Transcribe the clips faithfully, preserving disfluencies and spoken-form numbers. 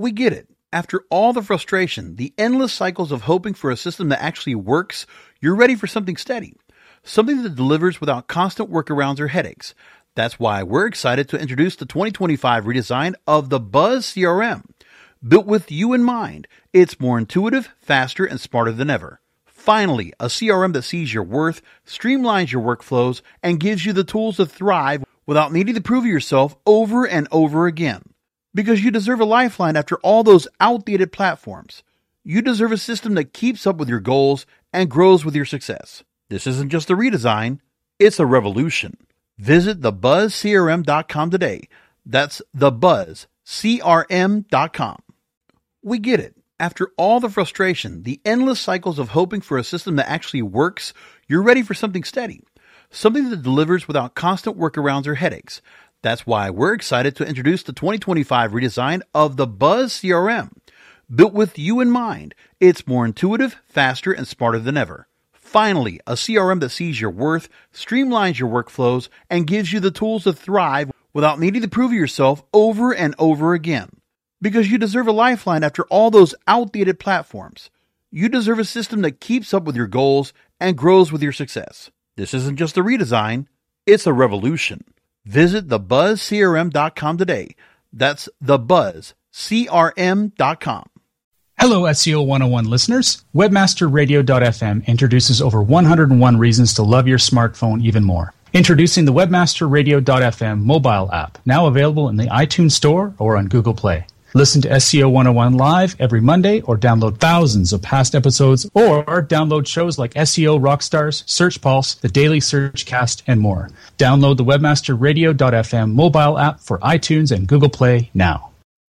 We get it. After all the frustration, the endless cycles of hoping for a system that actually works, you're ready for something steady. Something that delivers without constant workarounds or headaches. That's why we're excited to introduce the twenty twenty-five redesign of the Buzz C R M. Built with you in mind, it's more intuitive, faster, and smarter than ever. Finally, a C R M that sees your worth, streamlines your workflows, and gives you the tools to thrive without needing to prove yourself over and over again. Because you deserve a lifeline after all those outdated platforms. You deserve a system that keeps up with your goals and grows with your success. This isn't just a redesign, it's a revolution. Visit the buzz c r m dot com today. That's the buzz c r m dot com. We get it. After all the frustration, the endless cycles of hoping for a system that actually works, you're ready for something steady. Something that delivers without constant workarounds or headaches. That's why we're excited to introduce the twenty twenty-five redesign of the Buzz C R M. Built with you in mind, it's more intuitive, faster, and smarter than ever. Finally, a C R M that sees your worth, streamlines your workflows, and gives you the tools to thrive without needing to prove yourself over and over again. Because you deserve a lifeline after all those outdated platforms. You deserve a system that keeps up with your goals and grows with your success. This isn't just a redesign, it's a revolution. Visit the buzz c r m dot com today. That's the buzz c r m dot com. Hello, S E O one oh one listeners. webmaster radio dot f m introduces over one hundred one reasons to love your smartphone even more. Introducing the webmaster radio dot f m mobile app, now available in the iTunes Store or on Google Play. Listen to S E O one oh one live every Monday or download thousands of past episodes or download shows like S E O Rockstars, Search Pulse, The Daily Search Cast, and more. Download the webmaster radio dot f m mobile app for iTunes and Google Play now.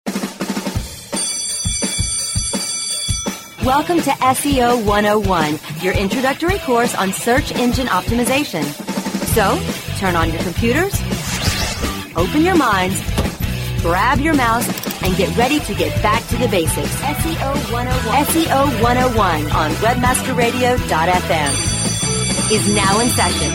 Welcome to S E O one oh one, your introductory course on search engine optimization. So, turn on your computers, open your minds, grab your mouse, and get ready to get back to the basics. S E O one oh one. S E O one oh one on webmaster radio dot f m is now in session.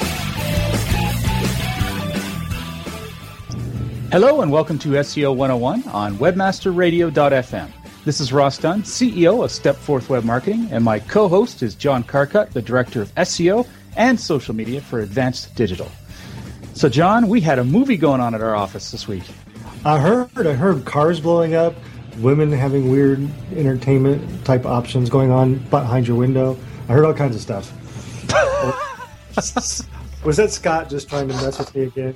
Hello and welcome to S E O one oh one on webmaster radio dot f m. This is Ross Dunn, C E O of Stepforth Web Marketing, and my co-host is John Carcutt, the Director of S E O and Social Media for Advanced Digital. So, John, we had a movie going on at our office this week. I heard, I heard cars blowing up, women having weird entertainment type options going on behind your window. I heard all kinds of stuff. Was that Scott just trying to mess with me again?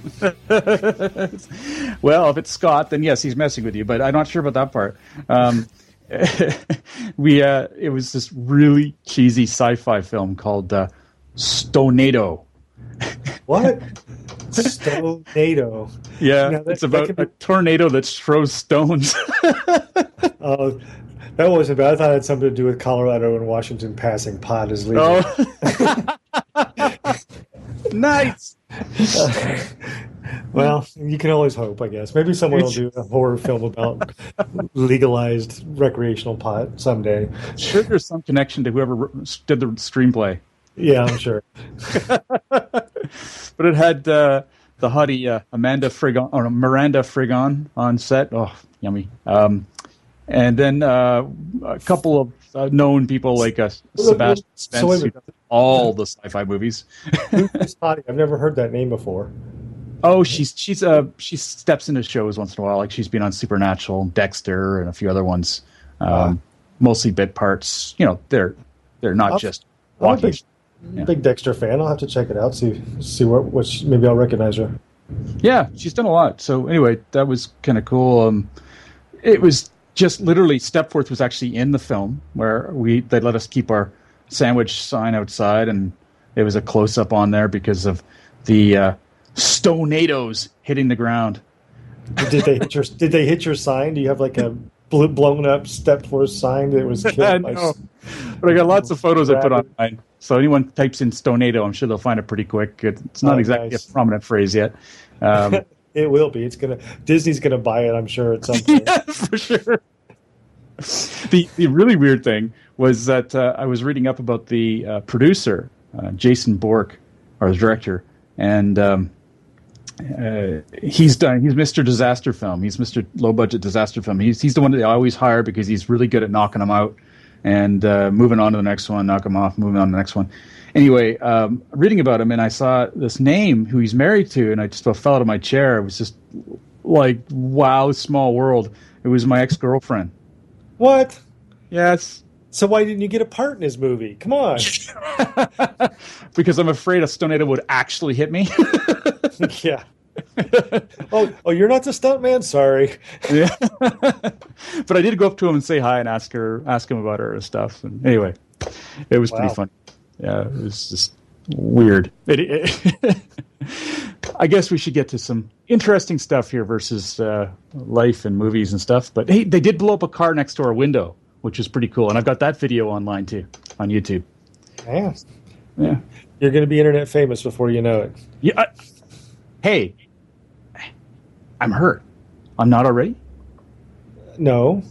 Well, if it's Scott, then yes, he's messing with you, but I'm not sure about that part. Um, we uh, it was this really cheesy sci-fi film called uh, Stonado. What? Stonado. Yeah, now, that, it's about be... a tornado that throws stones. Oh, that wasn't bad. I thought it had something to do with Colorado and Washington passing pot as legal. Oh. Nice. Uh, well, you can always hope, I guess. Maybe someone will do a horror film about legalized recreational pot someday. Sure, there's some connection to whoever did the screenplay. Yeah, I'm sure. But it had uh, the hottie uh, Amanda Frigon or Miranda Frigon on set. Oh, yummy! Um, and then uh, a couple of uh, known people like uh, Sebastian Spence, so who does all the sci-fi movies. Who's hottie? I've never heard that name before. Oh, she's she's uh she steps into shows once in a while. Like she's been on Supernatural, Dexter, and a few other ones. Um, uh, mostly bit parts. You know, they're they're not I'll, just walking. Big, yeah. big Dexter fan. I'll have to check it out. See see what which maybe I'll recognize her. Yeah, she's done a lot. So anyway, that was kind of cool. Um, it was just literally Stepforth was actually in the film where we they let us keep our sandwich sign outside, and it was a close up on there because of the uh, Stonados hitting the ground. Did they hit your Did they hit your sign? Do you have like a blown up Stepforth sign that was killed? No, by... but I got lots of photos I put online. So anyone types in Stonado, I'm sure they'll find it pretty quick. It's not oh, exactly nice. A prominent phrase yet. Um, it will be. It's gonna Disney's gonna buy it, I'm sure, at some point. Yeah, for sure. The the really weird thing was that uh, I was reading up about the uh, producer, uh, Jason Bork, or the director, and um, uh, he's done. He's Mister Disaster Film. He's Mister Low Budget Disaster Film. He's he's the one that they always hire because he's really good at knocking them out and uh, moving on to the next one, knock him off, moving on to the next one. Anyway, um, reading about him, and I saw this name who he's married to, and I just fell out of my chair. It was just like, wow, small world. It was my ex-girlfriend. What? Yes. So why didn't you get a part in his movie? Come on. Because I'm afraid a tornado would actually hit me. Yeah. oh, oh, you're not the stuntman? Sorry. Yeah. But I did go up to him and say hi and ask her, ask him about her stuff. And anyway, it was wow. pretty fun. Yeah, it was just weird. It, it, I guess we should get to some interesting stuff here versus uh, life and movies and stuff. But hey, they did blow up a car next to our window, which is pretty cool. And I've got that video online too, on YouTube. Yeah. Yeah. You're going to be internet famous before you know it. Yeah. I, hey, I'm hurt. I'm not already? No.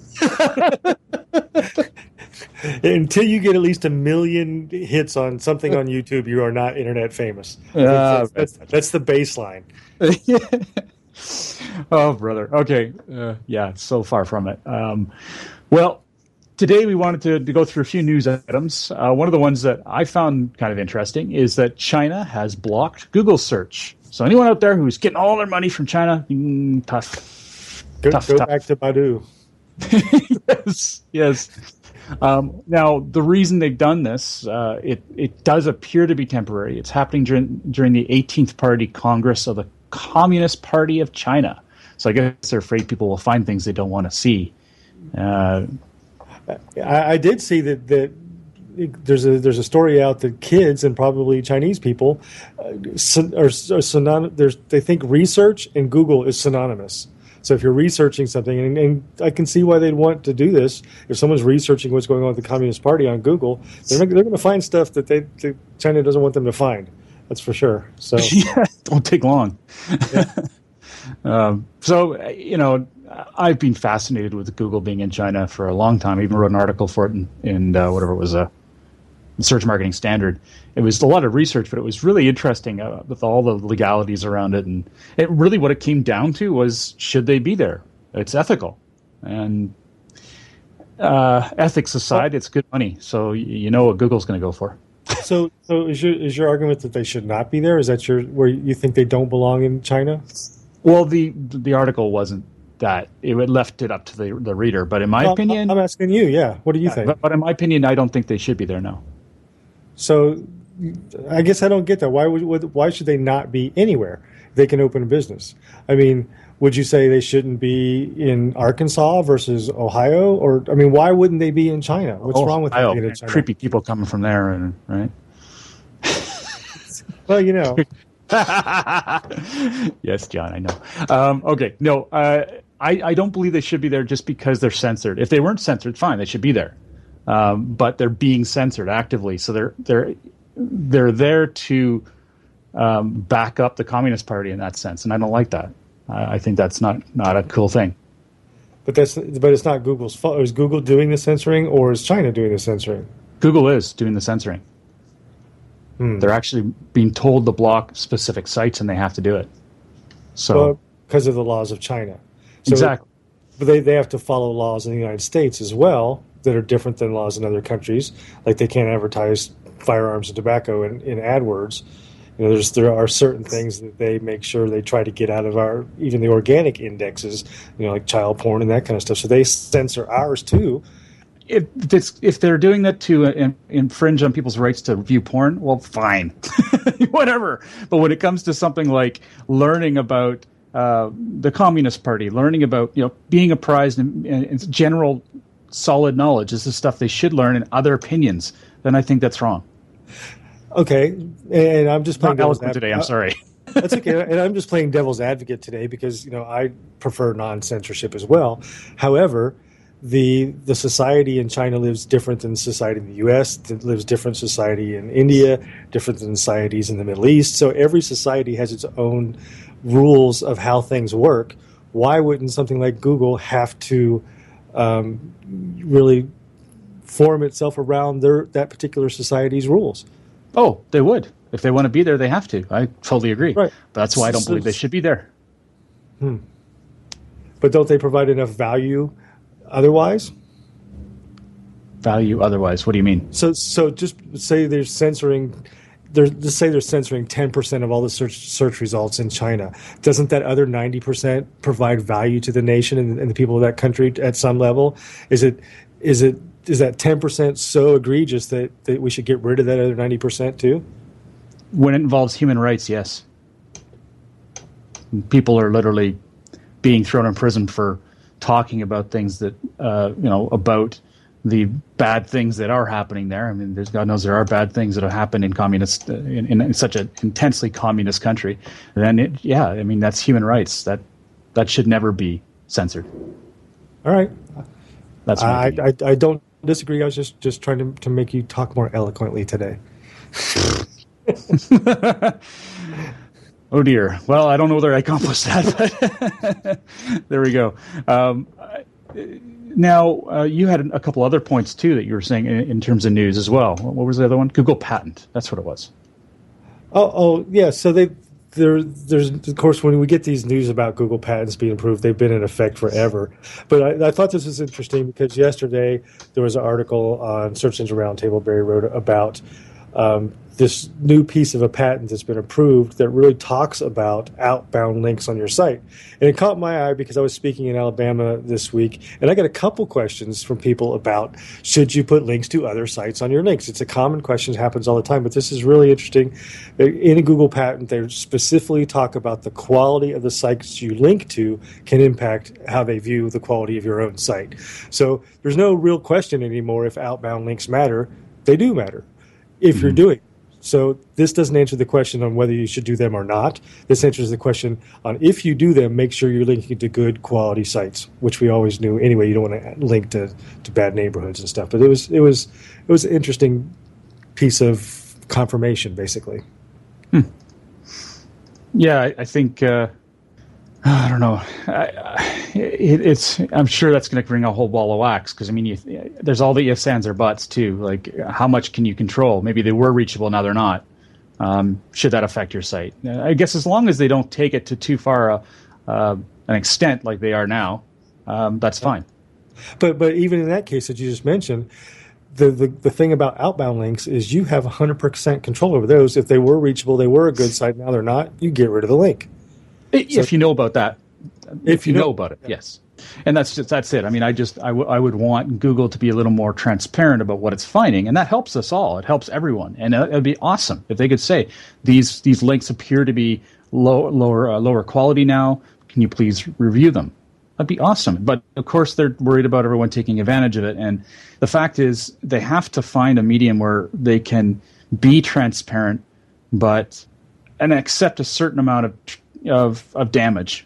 Until you get at least a million hits on something on YouTube, you are not internet famous. Uh, that's, that's, that's the baseline. Oh, brother. Okay. Uh, yeah, so far from it. Um, well, today we wanted to, to go through a few news items. Uh, one of the ones that I found kind of interesting is that China has blocked Google search. So anyone out there who's getting all their money from China, mm, tough. Go, tough, go tough. back to Baidu. Yes, yes. Um, now, the reason they've done this, uh, it, it does appear to be temporary. It's happening during, during the eighteenth Party Congress of the Communist Party of China. So I guess they're afraid people will find things they don't want to see. Uh, I, I did see that, that there's a there's a story out that kids and probably Chinese people uh, are, are synon- there's, they think research and Google is synonymous. So if you're researching something, and, and I can see why they'd want to do this, if someone's researching what's going on with the Communist Party on Google, they're, they're going to find stuff that they, they China doesn't want them to find. That's for sure. So yeah, it won't take long. Yeah. um, so, you know, I've been fascinated with Google being in China for a long time. I even wrote an article for it in, in uh, whatever it was, a uh, Search Marketing Standard. It was a lot of research, but it was really interesting uh, with all the legalities around it. And it really what it came down to was, should they be there? It's ethical. And uh, ethics aside, it's good money. So you know what Google's going to go for. So, so is your is your argument that they should not be there? Is that your where you think they don't belong in China? Well, the the article wasn't that. It left it up to the the reader. But in my well, opinion, I'm asking you. Yeah, what do you yeah, think? But, but in my opinion, I don't think they should be there. No. So, I guess I don't get that. Why would why should they not be anywhere? They can open a business. I mean, would you say they shouldn't be in Arkansas versus Ohio? Or I mean, why wouldn't they be in China? What's Ohio, wrong with them being in China? Creepy people coming from there, and right? Well, you know. Yes, John, I know. Um, okay, no, uh, I, I don't believe they should be there just because they're censored. If they weren't censored, fine, they should be there. Um, but they're being censored actively, so they're they're they're there to um, back up the Communist Party in that sense, and I don't like that. I, I think that's not, not a cool thing. But that's but it's not Google's fault. Is Google doing the censoring, or is China doing the censoring? Google is doing the censoring. Hmm. They're actually being told to block specific sites, and they have to do it. So well, because of the laws of China, so exactly. But they they have to follow laws in the United States as well that are different than laws in other countries. Like they can't advertise firearms and tobacco in, in AdWords. You know, there's there are certain things that they make sure they try to get out of our even the organic indexes. You know, like child porn and that kind of stuff. So they censor ours too. If it's, if they're doing that to uh, infringe on people's rights to view porn, well, fine, whatever. But when it comes to something like learning about uh, the Communist Party, learning about you know being apprised in, in, in general solid knowledge, this is stuff they should learn, and other opinions, then I think that's wrong. Okay, and I'm just playing Not eloquent today. I'm sorry. That's okay, and I'm just playing devil's advocate today because you know I prefer non-censorship as well. However, the the society in China lives different than society in the U S. It lives different society in India, different than societies in the Middle East. So every society has its own rules of how things work. Why wouldn't something like Google have to um, really form itself around their that particular society's rules? Oh, they would. If they want to be there, they have to. I totally agree. Right. But that's why I don't So- believe they should be there. Hmm. But don't they provide enough value otherwise? Value otherwise. What do you mean? So, so just say they're censoring, they're, just say they're censoring ten percent of all the search search results in China. Doesn't that other ninety percent provide value to the nation and, and the people of that country at some level? Is it, is it, is that ten percent so egregious that, that we should get rid of that other ninety percent too? When it involves human rights, yes. People are literally being thrown in prison for talking about things that, uh, you know, about the bad things that are happening there. I mean, there's God knows there are bad things that have happened in communist, uh, in, in, in such an intensely communist country. Then, it, yeah, I mean, that's human rights. That that should never be censored. All right. That's my I, opinion. I I don't disagree. I was just, just trying to, to make you talk more eloquently today. Oh dear. Well, I don't know whether I accomplished that, but there we go. Um, now, uh, you had a couple other points too that you were saying in, in terms of news as well. What was the other one? Google patent. That's what it was. Oh, oh, yeah. So they there, there's of course when we get these news about Google patents being approved, they've been in effect forever. But I, I thought this was interesting because yesterday there was an article on Search Engine Roundtable Barry wrote about um, this new piece of a patent that's been approved that really talks about outbound links on your site. And it caught my eye because I was speaking in Alabama this week, and I got a couple questions from people about should you put links to other sites on your links? It's a common question, happens all the time, but this is really interesting. In a Google patent, they specifically talk about the quality of the sites you link to can impact how they view the quality of your own site. So there's no real question anymore if outbound links matter. They do matter if mm-hmm. you're doing it. So this doesn't answer the question on whether you should do them or not. This answers the question on if you do them, make sure you're linking to good quality sites, which we always knew anyway. You don't want to link to, to bad neighborhoods and stuff. But it was it was it was an interesting piece of confirmation, basically. Hmm. Yeah, I, I think uh, I don't know. I, I, it, it's I'm sure that's going to bring a whole ball of wax because I mean, you, there's all the ifs, ands, or buts too. Like, how much can you control? Maybe they were reachable, now they're not. Um, should that affect your site? I guess as long as they don't take it to too far a, uh, an extent like they are now, um, that's fine. But but even in that case that you just mentioned, the, the the thing about outbound links is you have one hundred percent control over those. If they were reachable, they were a good site. Now they're not. You get rid of the link. If so, you know about that, if, if you know, know about it, yeah. yes. And that's just that's it. I mean, I just I, w- I would want Google to be a little more transparent about what it's finding, and that helps us all. It helps everyone, and it would be awesome if they could say these these links appear to be low, lower uh, lower quality now. Can you please review them? That'd be awesome. But of course, they're worried about everyone taking advantage of it. And the fact is, they have to find a medium where they can be transparent, but and accept a certain amount of of of damage.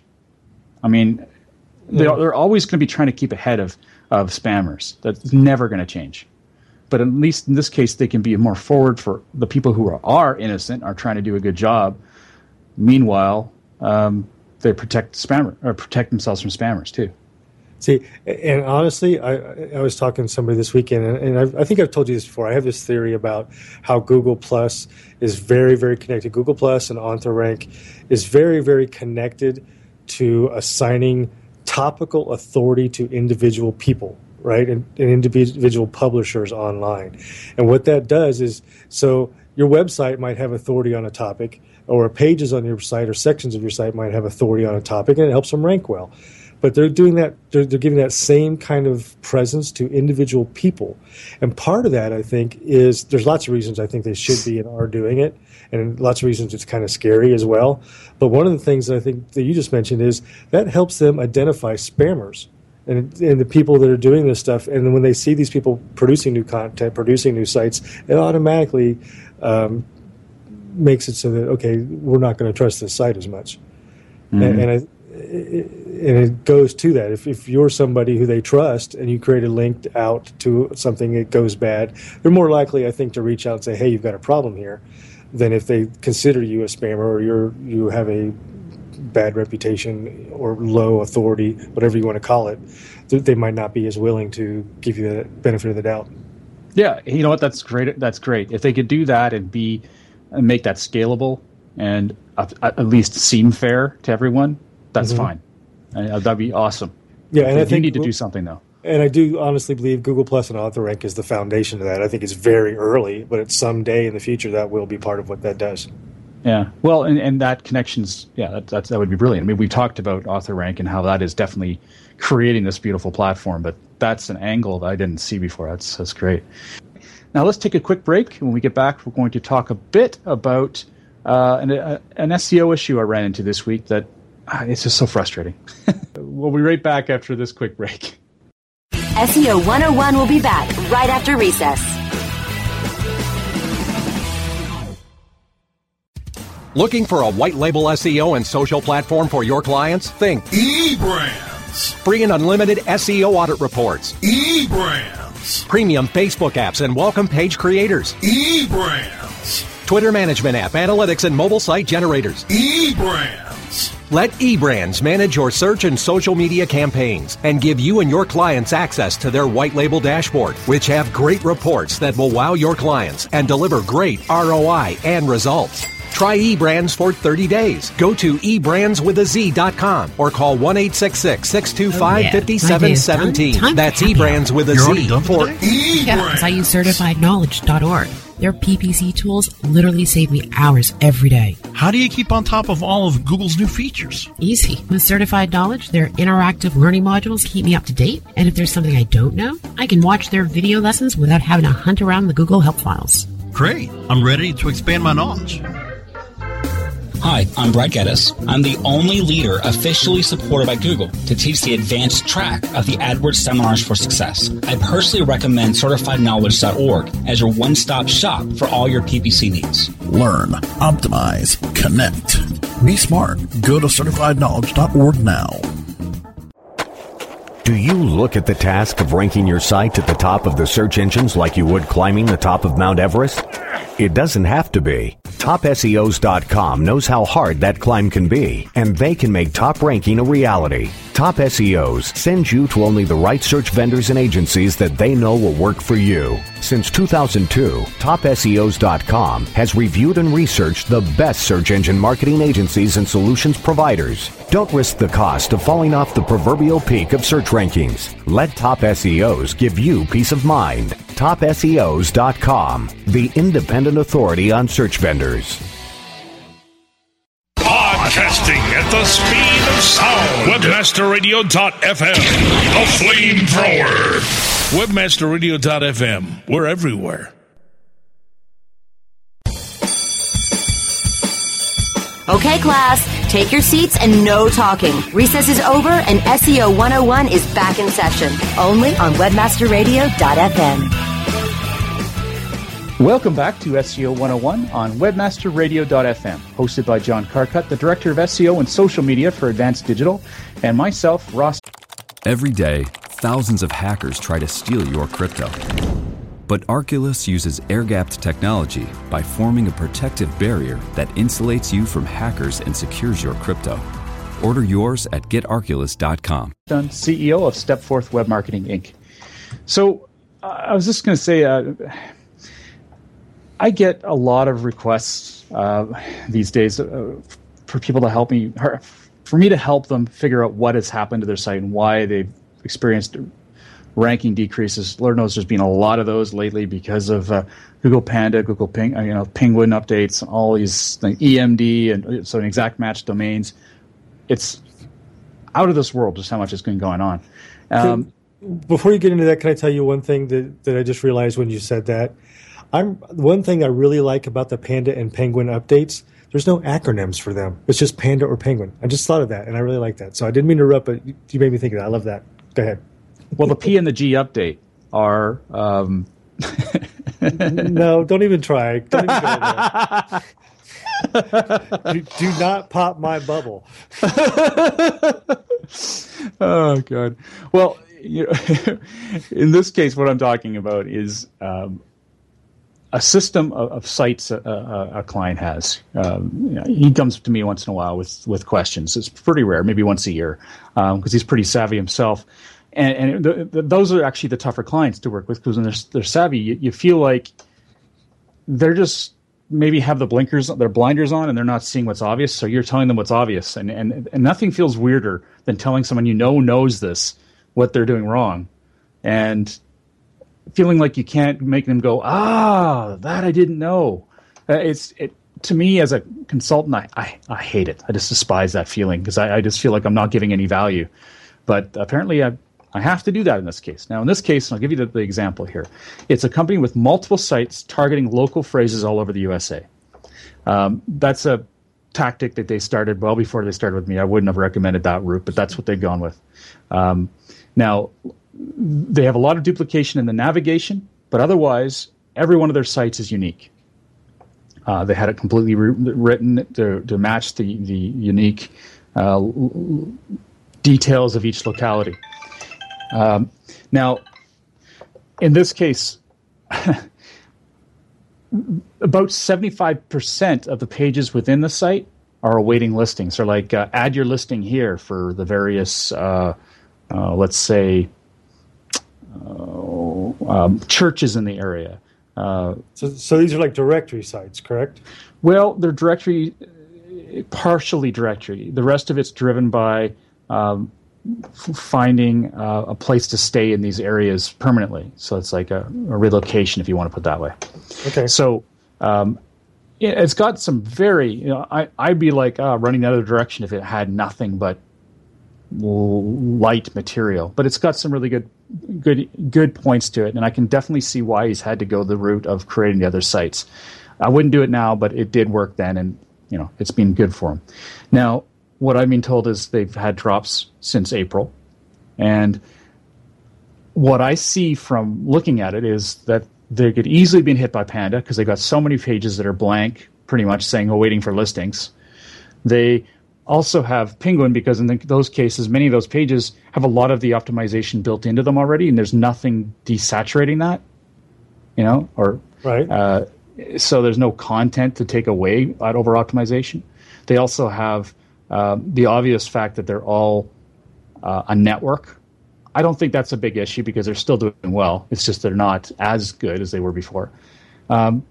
I mean, they, they're always going to be trying to keep ahead of, of spammers. That's never going to change. But at least in this case, they can be more forward for the people who are, are innocent, are trying to do a good job. Meanwhile, um, they protect spammer or protect themselves from spammers too. See, and honestly, I, I was talking to somebody this weekend, and, and I've, I think I've told you this before. I have this theory about how Google Plus is very, very connected. Google Plus and OnTheRank is very, very connected to assigning topical authority to individual people, right, and, and individual publishers online. And what that does is, so your website might have authority on a topic, or pages on your site or sections of your site might have authority on a topic, and it helps them rank well. But they're doing that, they're, they're giving that same kind of presence to individual people. And part of that, I think, is there's lots of reasons I think they should be and are doing it, and lots of reasons it's kind of scary as well. But one of the things that I think that you just mentioned is that helps them identify spammers and, and the people that are doing this stuff. And then when they see these people producing new content, producing new sites, it automatically um, makes it so that, okay, we're not going to trust this site as much. Mm-hmm. And, and I and it goes to that. If, if you're somebody who they trust and you create a link out to something that goes bad, they're more likely, I think, to reach out and say, hey, you've got a problem here, than if they consider you a spammer or you're you have a bad reputation or low authority, whatever you want to call it. They might not be as willing to give you the benefit of the doubt. Yeah, you know what? That's great. That's great. If they could do that and be and make that scalable and at, at least seem fair to everyone, that's mm-hmm. fine. Uh, that'd be awesome. Yeah, and I I think think need to do something though. And I do honestly believe Google Plus and AuthorRank is the foundation of that. I think it's very early, but at some day in the future, that will be part of what that does. Yeah, well, and, and that connections, yeah, that, that's, that would be brilliant. I mean, we talked about AuthorRank and how that is definitely creating this beautiful platform, but that's an angle that I didn't see before. That's that's great. Now let's take a quick break. When we get back, we're going to talk a bit about uh, an, a, an S E O issue I ran into this week that uh, it's just so frustrating. We'll be right back after this quick break. S E O one oh one will be back right after recess. Looking for a white label S E O and social platform for your clients? Think eBrands. Free and unlimited S E O audit reports. eBrands. Premium Facebook apps and welcome page creators. eBrands. Twitter management app, analytics, and mobile site generators. eBrands. Let eBrands manage your search and social media campaigns and give you and your clients access to their white label dashboard, which have great reports that will wow your clients and deliver great R O I and results. Try eBrands for thirty days. Go to e brands with a z dot com or call one eight six six, six two five, five seven one seven. That's eBrands with a You're Z for eBrands. Yeah, because I use certified knowledge dot org. Their P P C tools literally save me hours every day. How do you keep on top of all of Google's new features? Easy. With Certified Knowledge, their interactive learning modules keep me up to date. And if there's something I don't know, I can watch their video lessons without having to hunt around the Google Help files. Great. I'm ready to expand my knowledge. Hi, I'm Brad Geddes. I'm the only leader officially supported by Google to teach the advanced track of the AdWords Seminars for Success. I personally recommend certified knowledge dot org as your one-stop shop for all your P P C needs. Learn, optimize, connect. Be smart. Go to certified knowledge dot org now. Do you look at the task of ranking your site at the top of the search engines like you would climbing the top of Mount Everest? It doesn't have to be. top S E Os dot com knows how hard that climb can be, and they can make top ranking a reality. Top S E Os sends you to only the right search vendors and agencies that they know will work for you. Since two thousand two, top S E Os dot com has reviewed and researched the best search engine marketing agencies and solutions providers. Don't risk the cost of falling off the proverbial peak of search rankings. Let Top S E Os give you peace of mind. top S E Os dot com, the independent authority on search vendors. Podcasting at the speed of sound. Webmaster Radio dot f m. The flamethrower. Webmaster Radio dot f m. We're everywhere. Okay, class, take your seats and no talking. Recess is over and S E O one oh one is back in session. Only on Webmaster Radio dot f m. Welcome back to S E O one oh one on Webmaster Radio dot f m, hosted by John Carcutt, the Director of S E O and Social Media for Advanced Digital, and myself, Ross. Every day, thousands of hackers try to steal your crypto. But Arculus uses air-gapped technology by forming a protective barrier that insulates you from hackers and secures your crypto. Order yours at get arculus dot com. C E O of Stepforth Web Marketing, Incorporated. So uh, I was just going to say, uh, I get a lot of requests uh, these days uh, for people to help me, for me to help them figure out what has happened to their site and why they've experienced ranking decreases. Lord knows there's been a lot of those lately because of uh, Google Panda, Google Ping, uh, you know, Penguin updates, all these like, E M D and so exact match domains. It's out of this world just how much has been going on. Um, can, before you get into that, can I tell you one thing that, that I just realized when you said that? I'm one thing I really like about the Panda and Penguin updates. There's no acronyms for them. It's just Panda or Penguin. I just thought of that, and I really like that. So I didn't mean to interrupt, but you made me think of that. I love that. Go ahead. Well, the P and the G update are... Um... no, don't even try. Don't even go there. do, do not pop my bubble. Oh, God. Well, you know, in this case, what I'm talking about is um, a system of, of sites a, a, a client has. Um, you know, he comes to me once in a while with, with questions. It's pretty rare, maybe once a year, because um, he's pretty savvy himself. And, and the, the, those are actually the tougher clients to work with because when they're, they're savvy, you, you feel like they're just maybe have the blinkers, their blinders on, and they're not seeing what's obvious. So you're telling them what's obvious, and and, and nothing feels weirder than telling someone you know knows this what they're doing wrong, and feeling like you can't make them go, ah, that I didn't know. Uh, it's it to me as a consultant, I I, I hate it. I just despise that feeling because I, I just feel like I'm not giving any value. But apparently, I I have to do that in this case. Now, in this case, and I'll give you the, the example here. It's a company with multiple sites targeting local phrases all over the U S A. Um, that's a tactic that they started well before they started with me. I wouldn't have recommended that route, but that's what they've gone with. Um, now, they have a lot of duplication in the navigation, but otherwise, every one of their sites is unique. Uh, they had it completely re- written to, to match the, the unique uh, l- details of each locality. Um, now, in this case, about seventy-five percent of the pages within the site are awaiting listings. Or like, uh, add your listing here for the various, uh, uh, let's say, uh, um, churches in the area. Uh, so, so these are like directory sites, correct? Well, they're directory, partially directory. The rest of it's driven by um, f- finding uh, a place to stay in these areas permanently. So it's like a, a relocation, if you want to put it that way. Okay. So um, it, it's got some very, you know, I, I'd be like uh, running the other direction if it had nothing but light material. But it's got some really good good good points to it, and I can definitely see why he's had to go the route of creating the other sites. I wouldn't do it now, but it did work then, and you know it's been good for him. Now, what I've been told is they've had drops since April, and what I see from looking at it is that they could easily been hit by Panda because they got so many pages that are blank, pretty much saying, "Oh, waiting for listings." They also have Penguin because in the, those cases, many of those pages have a lot of the optimization built into them already, and there's nothing desaturating that, you know, or right. Uh, so there's no content to take away at over optimization. They also have uh, the obvious fact that they're all uh, a network. I don't think that's a big issue because they're still doing well. It's just they're not as good as they were before. Um,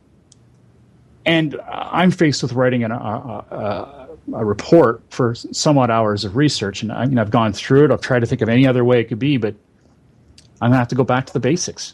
and I'm faced with writing an, a, a, a report for some odd hours of research, and I mean, I've gone through it. I've tried to think of any other way it could be, but I'm going to have to go back to the basics.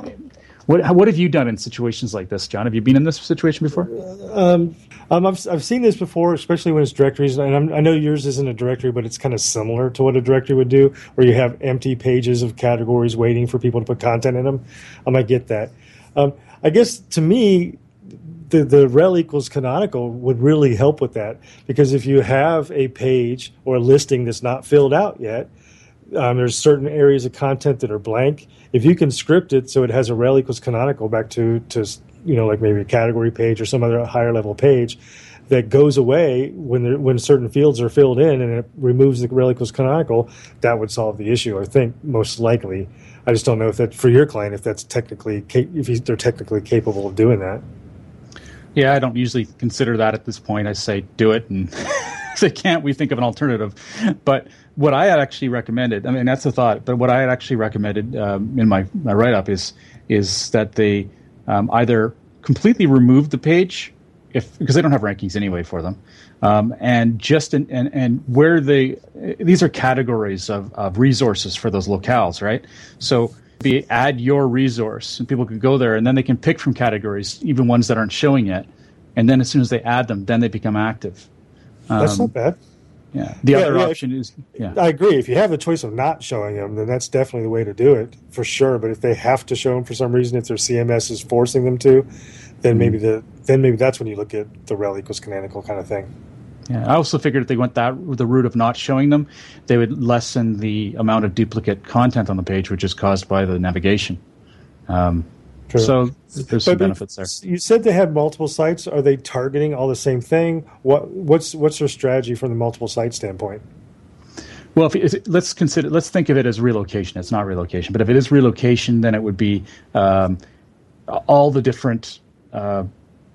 What what have you done in situations like this, John? Have you been in this situation before? Um, um, I've I've seen this before, especially when it's directories, and I'm, I know yours isn't a directory, but it's kind of similar to what a directory would do, where you have empty pages of categories waiting for people to put content in them. I might get that. Um, I guess to me, the, the rel equals canonical would really help with that, because if you have a page or a listing that's not filled out yet, um, there's certain areas of content that are blank. If you can script it so it has a rel equals canonical back to, to you know, like maybe a category page or some other higher level page that goes away when there, when certain fields are filled in, and it removes the rel equals canonical, that would solve the issue, I think, most likely. I just don't know if that, for your client, if that's technically, if they're technically capable of doing that. Yeah, I don't usually consider that at this point. I say do it, and if they can't, we think of an alternative. But what I had actually recommended, I mean, that's the thought, but what I had actually recommended um, in my, my write-up is is that they um, either completely remove the page, if because they don't have rankings anyway for them, um, and just in, and, and where they, these are categories of, of resources for those locales, right? So be add your resource, and people can go there, and then they can pick from categories, even ones that aren't showing yet, and then as soon as they add them, then they become active. Um, That's not bad. Yeah. The yeah, other yeah, option is, yeah. I agree. If you have the choice of not showing them, then that's definitely the way to do it, for sure. But if they have to show them for some reason, if their C M S is forcing them to, then mm-hmm. maybe the then maybe that's when you look at the rel equals canonical kind of thing. Yeah, I also figured if they went that the route of not showing them, they would lessen the amount of duplicate content on the page, which is caused by the navigation. Um, so there's some but, benefits there. You said they have multiple sites. Are they targeting all the same thing? What what's what's their strategy from the multiple site standpoint? Well, if it, let's consider let's think of it as relocation. It's not relocation, but if it is relocation, then it would be um, all the different uh,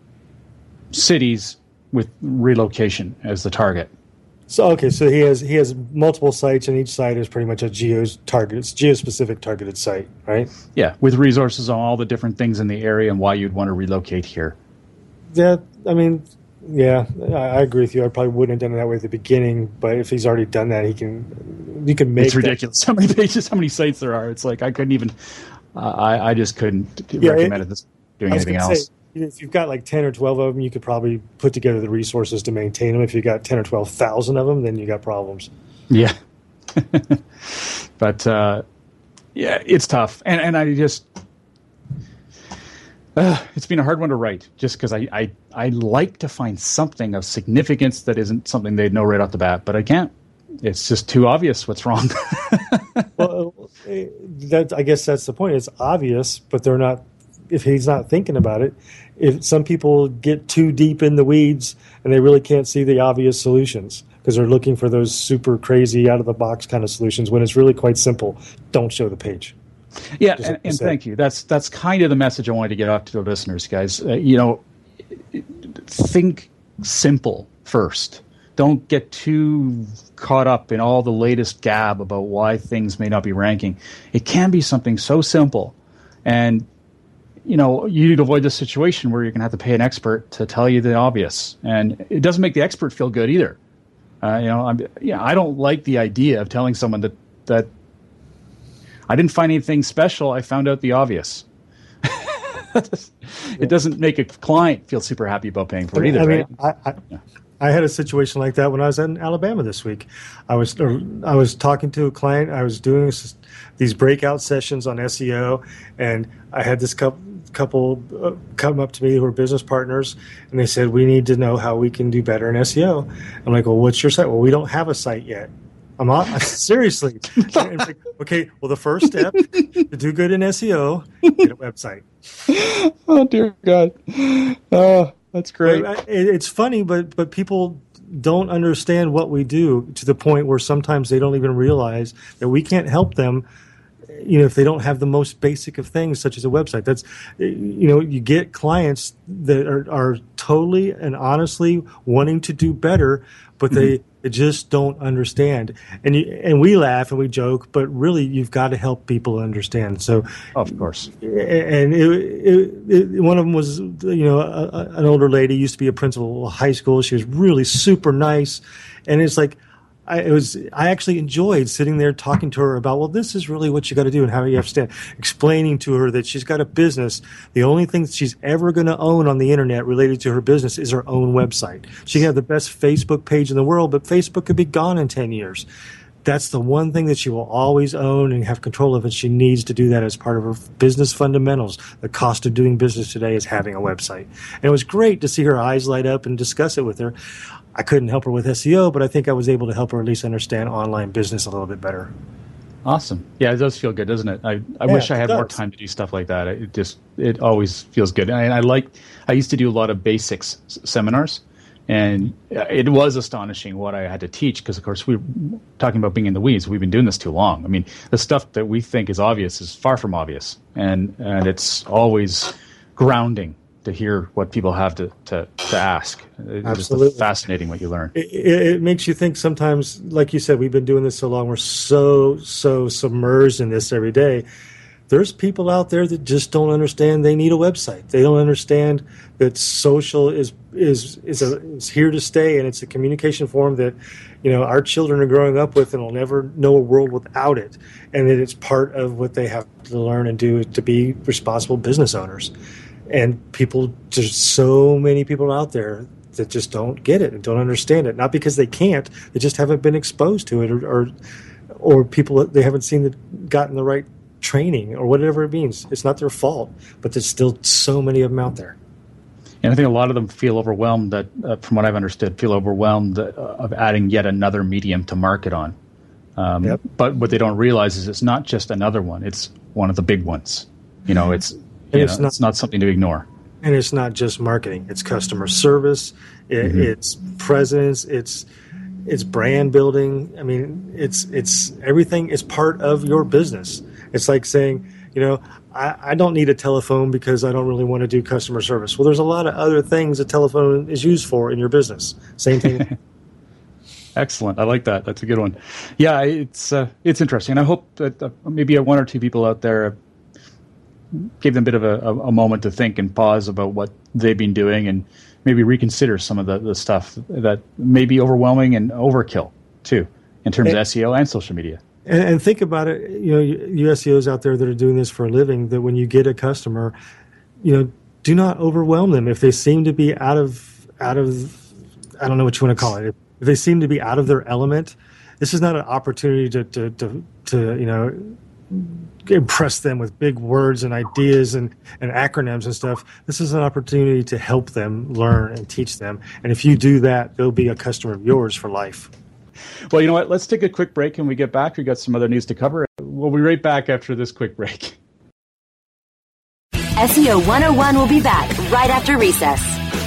cities with relocation as the target. So okay, so he has he has multiple sites, and each site is pretty much a geo target, it's geo-specific targeted site, right? Yeah, with resources on all the different things in the area and why you'd want to relocate here. That I mean, yeah, I, I agree with you. I probably wouldn't have done it that way at the beginning, but if he's already done that, he can. You can make. It's ridiculous. That. How many pages? How many sites there are? It's like I couldn't even. Uh, I I just couldn't yeah, recommend it, it doing anything else. Say, if you've got like ten or twelve of them, you could probably put together the resources to maintain them. If you got ten or twelve thousand of them, then you got problems. Yeah, but uh, yeah, it's tough, and and I just. Uh, it's been a hard one to write just because I, I, I like to find something of significance that isn't something they'd know right off the bat, but I can't. It's just too obvious what's wrong. Well, that, I guess that's the point. It's obvious, but they're not. If he's not thinking about it, if some people get too deep in the weeds and they really can't see the obvious solutions because they're looking for those super crazy out of the box kind of solutions when it's really quite simple. Don't show the page. Yeah, and, and thank you. That's that's kind of the message I wanted to get off to the listeners, guys. Uh, you know, think simple first. Don't get too caught up in all the latest gab about why things may not be ranking. It can be something so simple, and you know, you need to avoid the situation where you're going to have to pay an expert to tell you the obvious, and it doesn't make the expert feel good either. Uh, you know, I'm, yeah, I don't like the idea of telling someone that that. I didn't find anything special. I found out the obvious. It doesn't make a client feel super happy about paying for it either, I mean, right? I, I, yeah. I had a situation like that when I was in Alabama this week. I was I was talking to a client. I was doing these breakout sessions on S E O, and I had this couple, couple uh, come up to me who are business partners, and they said, we need to know how we can do better in S E O. I'm like, well, what's your site? Well, we don't have a site yet. I'm on, seriously. Like, okay, well, the first step to do good in S E O, get a website. Oh, dear God. Oh, that's great. It, it's funny, but but people don't understand what we do to the point where sometimes they don't even realize that we can't help them, you know, if they don't have the most basic of things, such as a website. That's, you know, you get clients that are, are totally and honestly wanting to do better, but they, mm-hmm. they just don't understand. And you, and we laugh and we joke, but really you've got to help people understand. So, of course. And it, it, it, one of them was, you know, a, a, an older lady, used to be a principal of high school. She was really super nice. And it's like, I, it was. I actually enjoyed sitting there talking to her about, well, this is really what you got to do and how you have to stand. Explaining to her that she's got a business. The only thing that she's ever going to own on the internet related to her business is her own website. She can have the best Facebook page in the world, but Facebook could be gone in ten years. That's the one thing that she will always own and have control of, and she needs to do that as part of her business fundamentals. The cost of doing business today is having a website. And it was great to see her eyes light up and discuss it with her. I couldn't help her with S E O, but I think I was able to help her at least understand online business a little bit better. Awesome. Yeah, it does feel good, doesn't it? I, I yeah, wish I had does. more time to do stuff like that. It just it always feels good. And I like I used to do a lot of basics seminars, and it was astonishing what I had to teach because, of course, we were talking about being in the weeds. We've been doing this too long. I mean, the stuff that we think is obvious is far from obvious, and and it's always grounding to hear what people have to, to, to ask. It's Absolutely. Just fascinating what you learn. It, it, it makes you think sometimes, like you said, we've been doing this so long, we're so, so submerged in this every day. There's people out there that just don't understand they need a website. They don't understand that social is is is, a, is here to stay, and it's a communication form that, you know, our children are growing up with and will never know a world without it, and that it's part of what they have to learn and do to be responsible business owners. And people, there's so many people out there that just don't get it and don't understand it. Not because they can't, they just haven't been exposed to it, or or, or people, they haven't seen the, gotten the right training or whatever it means. It's not their fault, but there's still so many of them out there. And I think a lot of them feel overwhelmed, that, uh, from what I've understood, feel overwhelmed uh, of adding yet another medium to market on. Um, yep. But what they don't realize is it's not just another one. It's one of the big ones. You know, it's... You it's, know, not, it's not something to ignore. And it's not just marketing. It's customer service. It, mm-hmm. It's presence. It's it's brand building. I mean, it's it's everything is part of your business. It's like saying, you know, I, I don't need a telephone because I don't really want to do customer service. Well, there's a lot of other things a telephone is used for in your business. Same thing. Excellent. I like that. That's a good one. Yeah, it's uh, it's interesting. And I hope that uh, maybe one or two people out there gave them a bit of a, a, a moment to think and pause about what they've been doing and maybe reconsider some of the, the stuff that may be overwhelming and overkill too in terms and, of S E O and social media. And, and think about it, you know, you S E Os out there that are doing this for a living, that when you get a customer, you know, do not overwhelm them. If they seem to be out of, out of, I don't know what you want to call it. If they seem to be out of their element, this is not an opportunity to, to, to, to you know, impress them with big words and ideas and, and acronyms and stuff. This is an opportunity to help them learn and teach them. And if you do that, they'll be a customer of yours for life. Well, you know what? Let's take a quick break and we get back. We got some other news to cover. We'll be right back after this quick break. S E O one oh one will be back right after recess.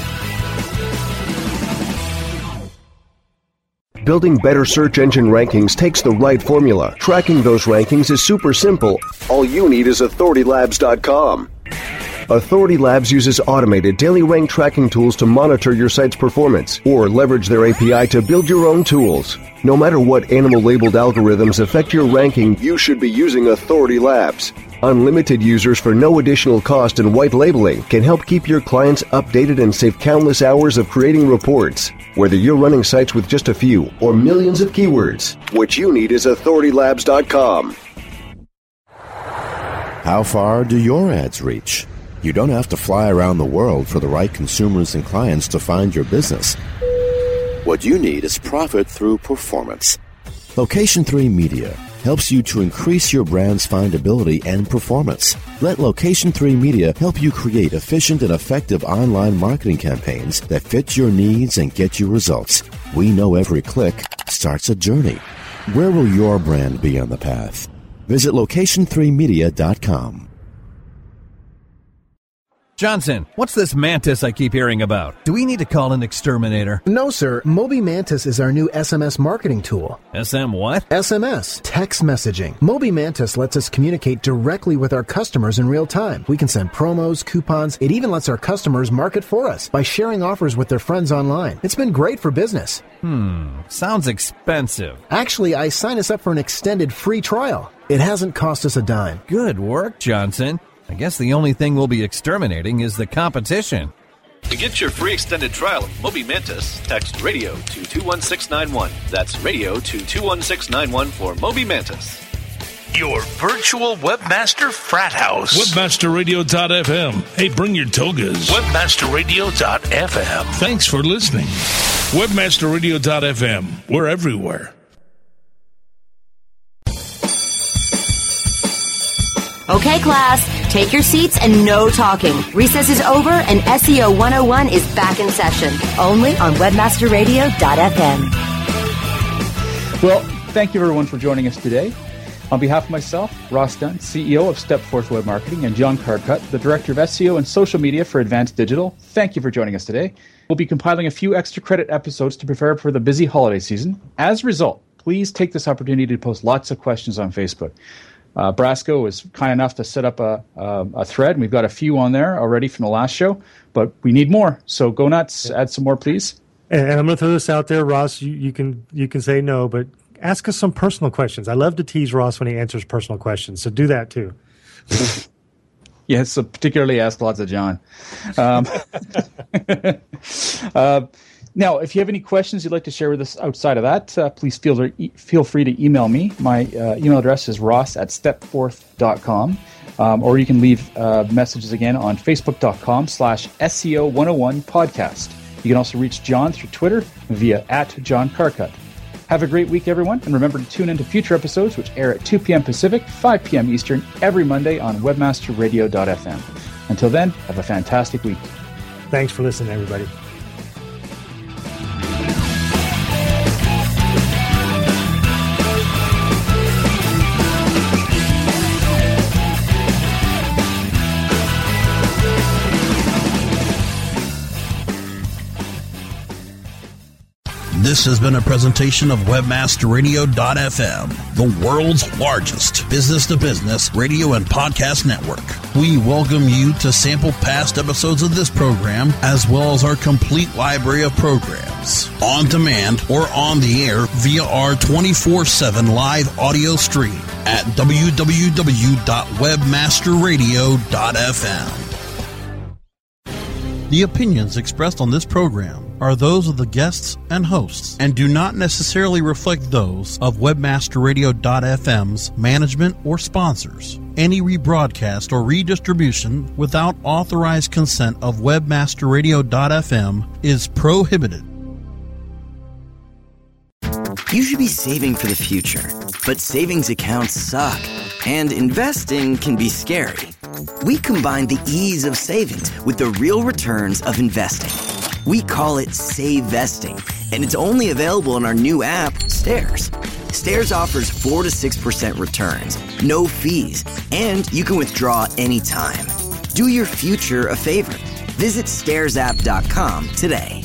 Building better search engine rankings takes the right formula. Tracking those rankings is super simple. All you need is authority labs dot com. Authority Labs uses automated daily rank tracking tools to monitor your site's performance or leverage their A P I to build your own tools. No matter what animal-labeled algorithms affect your ranking, you should be using Authority Labs. Unlimited users for no additional cost and white labeling can help keep your clients updated and save countless hours of creating reports. Whether you're running sites with just a few or millions of keywords, what you need is authority labs dot com. How far do your ads reach? You don't have to fly around the world for the right consumers and clients to find your business. What you need is profit through performance. Location three Media helps you to increase your brand's findability and performance. Let Location three Media help you create efficient and effective online marketing campaigns that fit your needs and get you results. We know every click starts a journey. Where will your brand be on the path? Visit location three media dot com. Johnson, what's this Mantis I keep hearing about? Do we need to call an exterminator? No, sir. Moby Mantis is our new S M S marketing tool. S M what? S M S, text messaging. Moby Mantis lets us communicate directly with our customers in real time. We can send promos, coupons. It even lets our customers market for us by sharing offers with their friends online. It's been great for business. Hmm, sounds expensive. Actually, I signed us up for an extended free trial. It hasn't cost us a dime. Good work, Johnson. I guess the only thing we'll be exterminating is the competition. To get your free extended trial of Moby Mantis, text radio to two one six nine one. That's radio to two one six nine one for Moby Mantis. Your virtual webmaster frat house. webmaster radio dot f m. Hey, bring your togas. webmaster radio dot f m. Thanks for listening. webmaster radio dot f m. We're everywhere. Okay, class, take your seats and no talking. Recess is over and S E O one oh one is back in session, only on webmaster radio dot f m. Well, thank you everyone for joining us today. On behalf of myself, Ross Dunn, C E O of Stepforth Web Marketing, and John Carcutt, the Director of S E O and Social Media for Advanced Digital, thank you for joining us today. We'll be compiling a few extra credit episodes to prepare for the busy holiday season. As a result, please take this opportunity to post lots of questions on Facebook. Uh, Brasco was kind enough to set up a, a, a thread, and we've got a few on there already from the last show, but we need more. So go nuts, add some more, please. And, and I'm going to throw this out there, Ross. You, you can you can say no, but ask us some personal questions. I love to tease Ross when he answers personal questions, so do that too. Yes, so particularly ask lots of John. Um, uh, Now, if you have any questions you'd like to share with us outside of that, uh, please feel, to e- feel free to email me. My uh, email address is ross at stepforth dot com, um, or you can leave uh, messages again on facebook.com slash SEO101 podcast. You can also reach John through Twitter via at John Carcutt. Have a great week, everyone, and remember to tune into future episodes which air at two p.m. Pacific, five p.m. Eastern every Monday on webmaster radio dot f m. Until then, have a fantastic week. Thanks for listening, everybody. This has been a presentation of webmaster radio dot f m, the world's largest business-to-business radio and podcast network. We welcome you to sample past episodes of this program, as well as our complete library of programs, on demand or on the air via our twenty-four seven live audio stream at w w w dot webmaster radio dot f m. The opinions expressed on this program are those of the guests and hosts and do not necessarily reflect those of webmaster radio dot f m's management or sponsors. Any rebroadcast or redistribution without authorized consent of webmaster radio dot f m is prohibited. You should be saving for the future, but savings accounts suck, and investing can be scary. We combine the ease of savings with the real returns of investing. We call it SaveVesting, and it's only available in our new app, Stairs. Stairs offers four to six percent returns, no fees, and you can withdraw anytime. Do your future a favor. Visit stairs app dot com today.